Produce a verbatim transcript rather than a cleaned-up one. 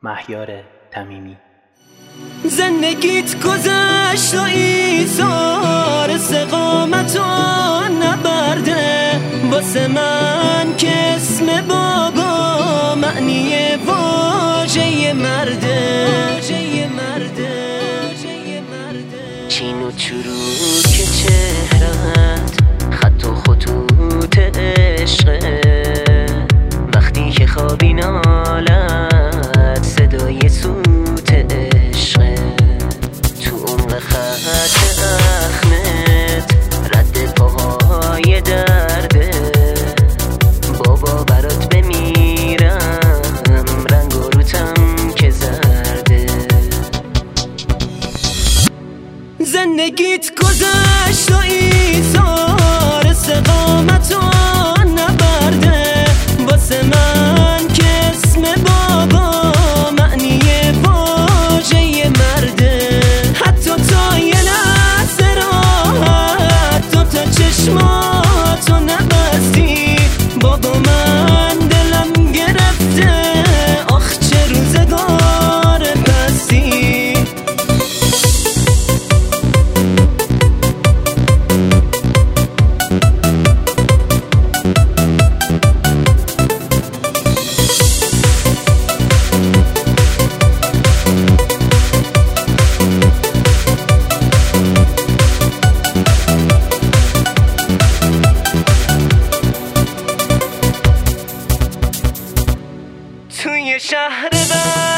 مهیار تمیمی. زندگیت گذشت و ایثار سقامت و نبرده، واسه من که اسم بابا معنی واژه مرده. چین و چروک چهرت خط و خطوط عشقه، وقتی که خوابی نالت صدای سوت عشقه، تو عمق خط اخمت رد پاهای درده، بابا برات بمیرم رنگ و روتم که زرده. زندگیت گذشت و ایثار سقامت و نبرده، واسه من که اسم بابا معنی واژه مرده. حتی تا یه لحظه راحت دو تا چشماتو نبستی، بابا من دلم گرفته آخ چه روزگار پستی. توی شهر بر